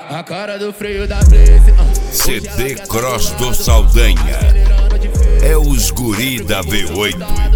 A cara do freio da Blaze. CD Cross do Saldanha. É os guri da V8.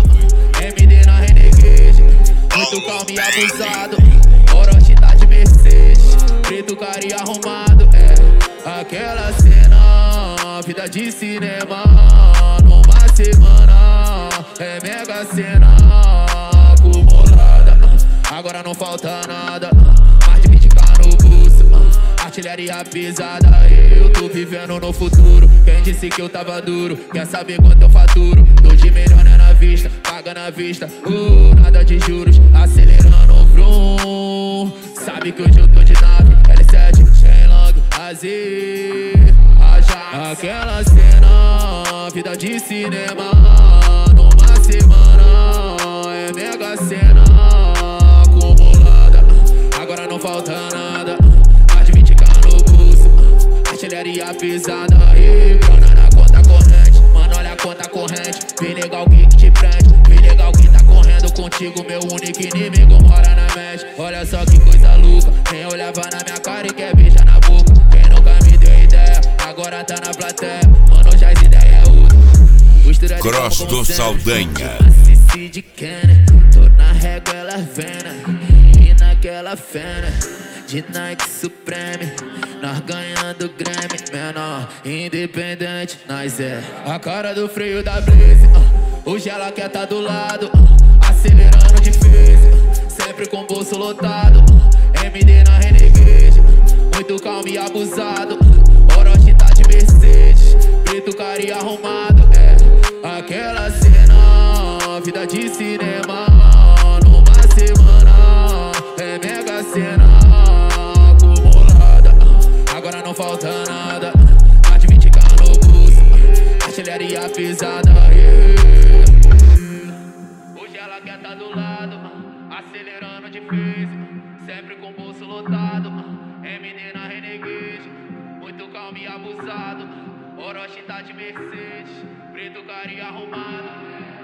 MD na Renegade, muito calmo e abusado. Orochi tá de Mercedes, preto cara e arrumado. É aquela cena, vida de cinema. Numa semana, é mega cena acumulada. Agora não falta nada, mais de 20k no bolso. Artilharia pesada, eu tô vivendo no futuro. Quem disse que eu tava duro, quer saber quanto eu faturo? Tô de melhor na vista, paga na vista. Nada de juros, acelerando o vroom. Sabe que hoje eu tô de nave, L7, Shenlong, Azir, Ajax. Aquela cena, vida de cinema. Numa semana, é mega cena acumulada. Agora não falta nada, mais de 20k no bolso. Artilharia pesada, grana na conta corrente. Mano, olha a conta corrente. Vem legal que te prende, vem legal que tá correndo contigo. Meu único inimigo mora na mesh. Olha só que coisa louca, quem olhava na minha cara e quer beijar na boca. Quem nunca me deu ideia, agora tá na plateia. Mano, já as ideias é outra. Cross do Saldanha. Cici de Kenner, tô na régua, ela vena. E naquela fena de Nike Supreme, nós ganhando Grammy, menor, independente, nós é a cara do freio da Blaze. Hoje ela quer tá do lado, acelerando de face, sempre com o bolso lotado. MD na Renegade, muito calmo e abusado. Orochi tá de Mercedes, preto cara e arrumado. É aquela cena, vida de cinema. Numa semana, é mega cena acumulada. Agora não falta nada, mais de 20k no bolso. Artilharia pesada, Hoje ela quer tá do lado, acelerando de face, sempre com o bolso lotado. MD na Renegade, muito calmo e abusado. Orochi tá de Mercedes, preto cara e arrumado.